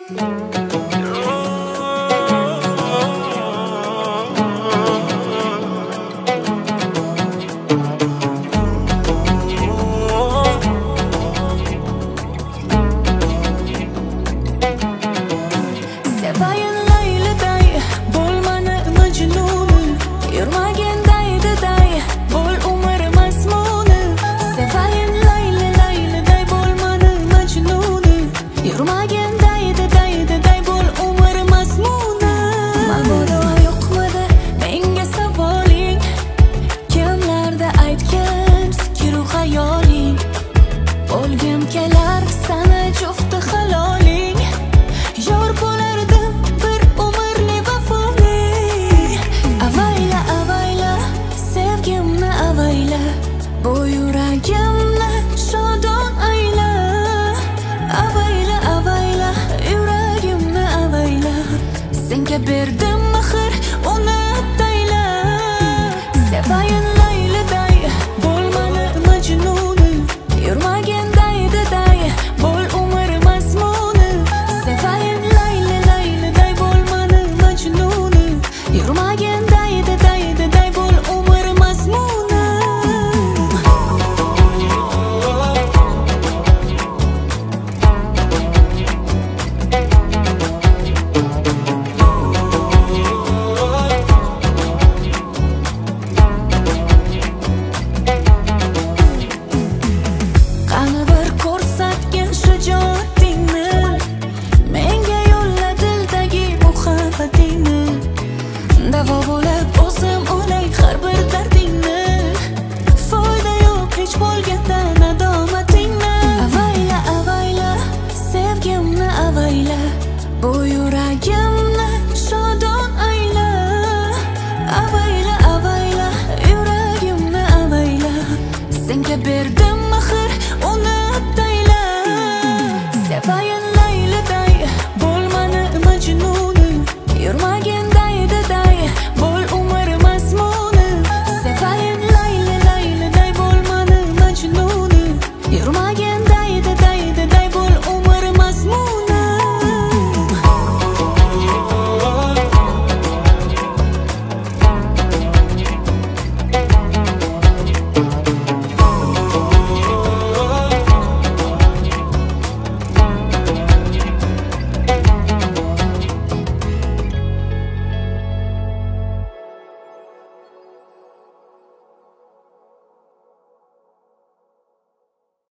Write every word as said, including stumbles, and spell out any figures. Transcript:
Sevayin Layliday, bo'lmani majnuni, yurmagin daydiday, bo'l umr masmuni. Sevayin Layli Layliday, bo'lmani majnuni, yurmagin daydi daydiday, bo'l umr masmuni. Mabodo yo'qmidi menga savoling, kimlarda aytgan fikru xayoling, o'lgim kelar sana jufti haloling. Yor bo'lardim bir umrli vafoli. Avayla avayla sevgimni avayla, bu yuragimni shodon ayla. Avayla avayla yuragimni avayla, senga berdim